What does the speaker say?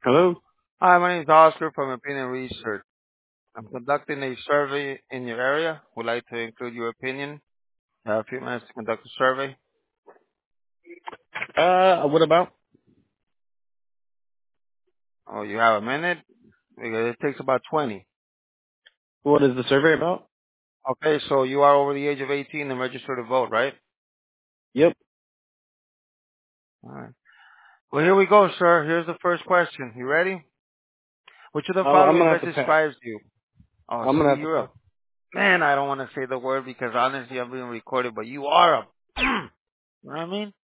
Hello? Hi, my name is Oscar from Opinion Research. I'm conducting a survey in your area. Would like to include your opinion. Have a few minutes to conduct a survey. What about? Oh, you have a minute? Because it takes about 20. What is the survey about? Okay, so you are over the age of 18 and registered to vote, right? Yep. All right. Well, here we go, sir. Here's the first question. You ready? Which of the I'm following gonna have best to pass. describes you? Oh, I'm gonna see, have to you're pass. a... Man, I don't want to say the word because honestly I'm being recorded, but you are a... You know what I mean?